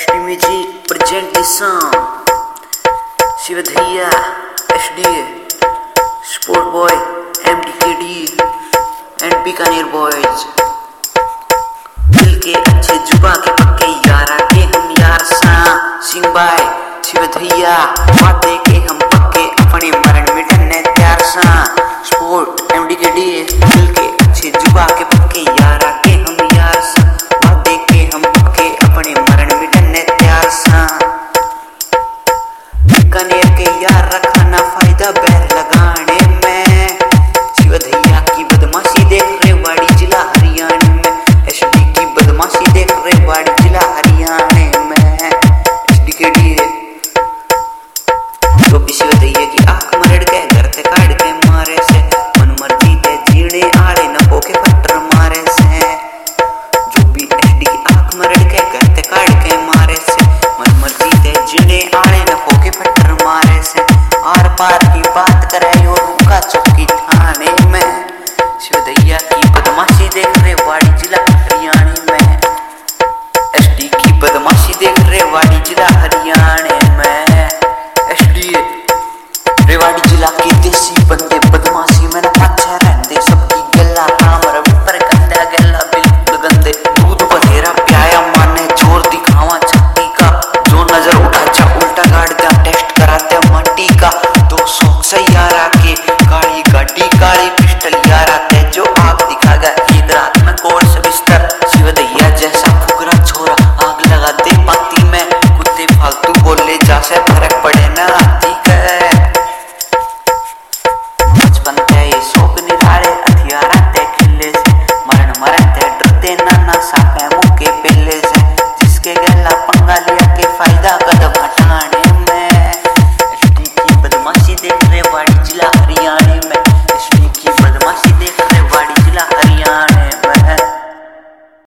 HD Music present this song. Shivadhaiya, HD, Sport Boy, MDKD and Bikaner Boys. दिल के अच्छे जुबा के पक्के यारा के हम यार सा सिंह भाई शिवधैया वादे के हम पक्के अपने मरण मिटने तैयार सा स्पोर्ट MDKD दिल के अच्छे जुबा के पक्के यारा के हम यार सा वादे के हम पक्के अपने मरण मिटने तैयार सा बीकानेर के यार रखा ना फायदा बैर लगाने में शिवधैया की बदमाशी देख रेवाड़ी जिला हरियाणा में HD की बदमाशी देख रेवाड़ी जिला हरियाणा में HDKD जो भी शिवधैया की आंख मरड़ के घर ते काट के मारे से मन मर्जी ते जीने आड़े न पोके पट्टर मारे से जो भी HD की आंख मरड़ के घर ते काट के मारे से मन मर्जी ते जीने आड़े न पोके पट्टर मारे से आर पार की बात करे और उनका चौकी थाने में शिवधैया की बदमाशी देख रेवाड़ी जिला हरियाणा में HD की बदमाशी देख रेवाड़ी जिला हरियाणा में HD रेवाड़ी जिला के देसी बंदे बदमाशी में न अच्छा रहते सबकी गल्ला राम रवि पर गंदा गल्ला बिल्कुल गंदे दूध बधेरा प्याया माने जोर दिखावा छत्ती का जो नजर उठा जा उल्टा गाड़ दिया टेस्ट कराते मट्टी का 200 सैयारा के काली गाड़ी काली पिस्टल यारा ते जो आग दिखा गया एक रात में कोड़ से बिस्तर शिवधैया जैसा फुकरा छोरा आग लगा दे पाती में कुत्ते फालतू बोले जा से फर्क पड़े ना आती है बचपन ते ये शौक निराले हथियारा ते खिले से मरण मरते डरते ना सापे मुँह के पेले से जिसके गला पंगा लिया के फायदा कदम